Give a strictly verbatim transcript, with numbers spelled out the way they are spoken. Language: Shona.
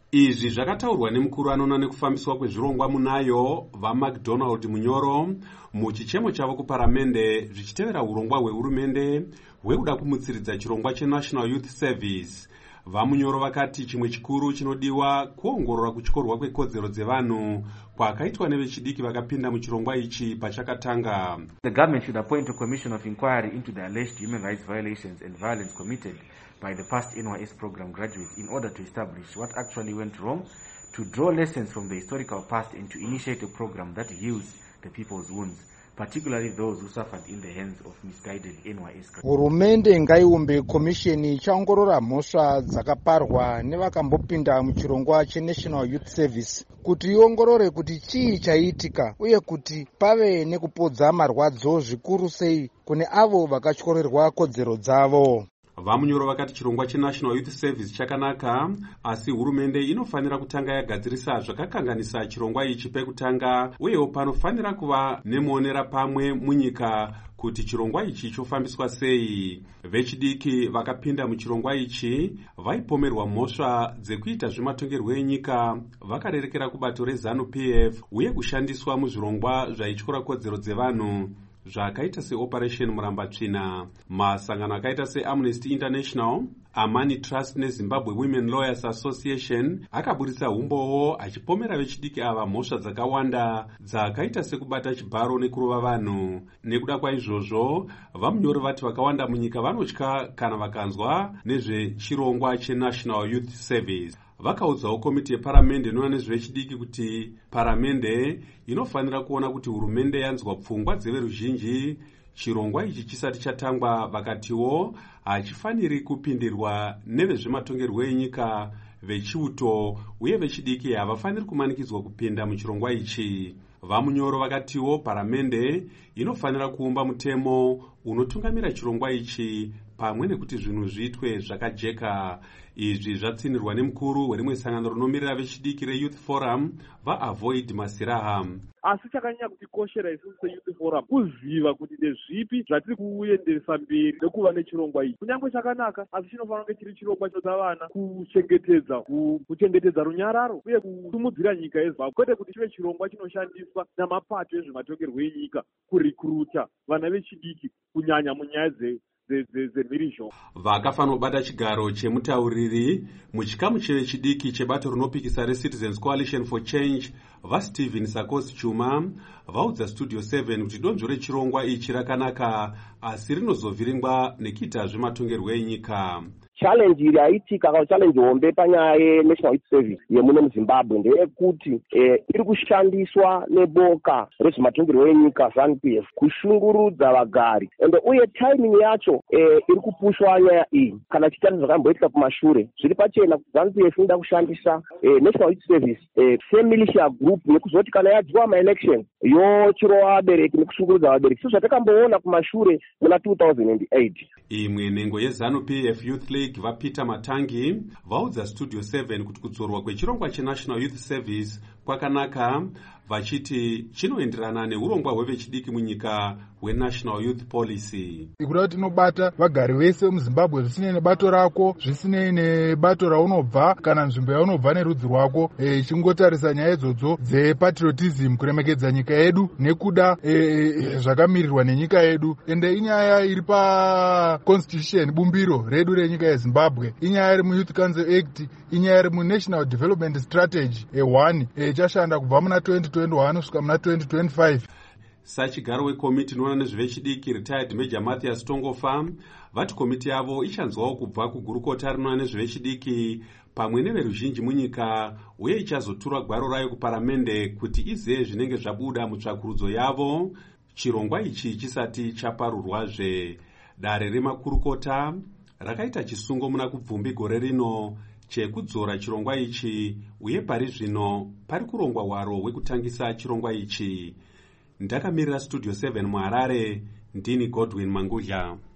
Izvi zvakataurwa nemukuru anoona nekufambiswa kwezvirongwa munayo vaMcDonald Munyoro muchichemo chavo kuparamende zvichitevera urongwa hwehurumende hwekuda kumutsiridza chirongwa cheNational Youth Service. VaMunyoro vakati chimwe chikuru chinodiwa kuongorora kuchikorwa kwekodzero dzevanhu kwakaitwa nevechidiki vakapinda muchirongwa ichi pachakatanga. The government should appoint a commission of inquiry into the alleged human rights violations and violence committed by the past N Y S program graduates in order to establish what actually went wrong, to draw lessons from the historical past, and to initiate a program that heals the people's wounds, particularly those who suffered in the hands of misguided N Y S. Hurumende ngaiumbe komisheni ichaongorora mhosva dzakaparwa nevakambopinda muchirongwa cheNational Youth Service kuti iongorore kuti chii chaitika uye kuti pave nekupodza marwadzo zvikuru sei kune avo vakatyorerwa kodzero dzavo. VaMunyoro vakati chirongwa cheNational Youth Service chakanaka, asi hurumende inofanira kutanga yagadzirisa zvakakanganisa chirongwa ichi pekutanga, uyewo panofanira kuva nemuonera pamwe munyika kuti chirongwa ichi chofambiswa sei. Vechidiki vakapinda muchirongwa ichi vaipomerwa mhosva dzekuita zvematongerwo enyika, vakarerekera kubato reZANU P F uye kushandiswa muzvirongwa zvaityora kodzero dzevanhu zvakaita seOperation Murambatsvina. Masangano akaita seAmnesty International, Amani Trust neZimbabwe Women Lawyers Association akaburitsa umbowo achipomera vechidiki ava mhosva dzakawanda dzakaita sekubata chibharo nekurova vanhu. Nekuda kwaizvozvo, VaMunyoro vati vakawanda munyika vanotya kana vakanzwa nezvechirongwa cheNational Youth Service. Vakaudzawo komiti yeparamende inoona nezvechidiki kuti paramende inofanira kuona kuti hurumende yanzwa pfungwa dzeveruzhinji chirongwa ichi chisati chatangwa. Vakatiwo hachifaniri kupindirwa nevezvematongerwo enyika, vechiuto uye vechidiki havafaniri kumanikidzwa kupinda muchirongwa ichi. VaMunyoro vakatiwo paramende inofanira kuumba mutemo unotungamira chirongwa ichi pamwe nekuti zvinhu zviitwe zvakajeka. Izvi zvatsinirwa nemukuru werimwe sangano rinomirira vechidiki reYouth Forum, vaAvoid Masiraha. Asi chakanyanya kutikoshera isusu seYouth Forum kuziva kuti ndezvipi zvatiri kuenderesa mberi nekuva nechirongwa ichi. Kunyange chakanaka, asi chinofanira kunge chiri chirongwa chinoda vana kuchengetedza kuchengetedza runyararo uye kusimudzira nyika yeZimbabwe, kwete kuti chive chirongwa chinoshandiswa namapato ezvematongerwo enyika kurikruta vana vechidiki kunyanya munyaya dze dzemhirizho. Vakafanira kubata chigaro chemutauriri muchikamu chevechidiki chebato rinopikisa reCitizens Coalition for Change, vaStephen Sakosi Chuma vaudza Studio seven kuti donzvo rechirongwa ichi rakanaka, asi rinozovhiringwa nekuita zvematongerwo enyika. Challenge iri aitika kana challenge hombe panyaya yeNational Youth Service yemuno muZimbabwe ndeyekuti eh, iri kushandiswa neboka rezvematongerwo enyika ZANU P F kushungurudza vagari, ende uye timing yacho eh, iri kupushwa nyaya iyi kana chitarisa zvakamboitika kumashure zviri pachena kuti ZANU P F inoda kushandisa eh, National Youth Service eh, semilitia group nekuzoti kana yadziwa maelection yochirova vabereki nekushungurudza vabereki, so zvatakamboona kumashure muna two thousand eight. Imwe nhengo yeZANU P F Youth League vaPeter Matangi vaudza Studio seven kuti kudzorwa kwechirongwa cheNational Youth Service kwakanaka, vachiti chinoenderana neurongwa hwevechidiki munyika hweNational Youth Policy. Ikuda kuti inobata vagari vese muZimbabwe zvisinei nebato rako, zvisinei nebato raunobva kana nzvimbo yaunobva nerudzi rwako, e, chingotarisa nyaya idzodzo dzepatriotism, kuremekedza nyika yedu nekuda e, zvakamirirwa nenyika yedu. Ende inyaya iri paconstitution bumbiro redu renyika yeZimbabwe, inyaya iri muYouth Council Act, inyaya iri muNational Development Strategy e one ichashanda kubva muna twenty twenty-one kusvika muna twenty twenty-five. Sachigaro wekomiti inoona nezvevechidiki retired Major Matthias Tongofa vati komiti yavo ichanzwawo kubva kugurukota rinoona nezvevechidiki pamwe neveruzhinji munyika, uye ichazotura gwaro rayo kuparamende kuti izive zvinenge zvabuda mutsvakurudzo yavo chirongwa ichi chisati chaparurwazve. Dare remakurukota rakaita chisungo muna kubvumbi gore rino chekudzora chirongwa ichi, uye pari zvino pari kurongwa hwaro hwekutangisa chirongwa ichi. Ndakamirira Studio seven muHarare, ndini Godwin Mangudya.